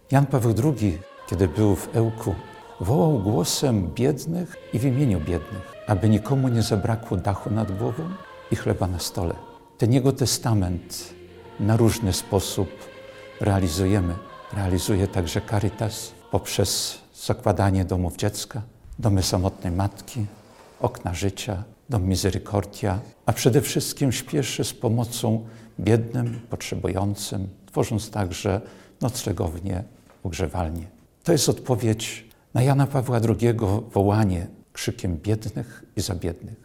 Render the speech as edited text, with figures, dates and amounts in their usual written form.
Jan Paweł II, kiedy był w Ełku, wołał głosem biednych i w imieniu biednych, aby nikomu nie zabrakło dachu nad głową i chleba na stole. Ten jego testament na różny sposób realizujemy. Realizuje także Caritas poprzez zakładanie domów dziecka, domy samotnej matki, okna życia, dom Misericordia, a przede wszystkim śpieszy z pomocą biednym, potrzebującym, tworząc także noclegownie, ogrzewalnie. To jest odpowiedź na Jana Pawła II wołanie krzykiem biednych i za biednych.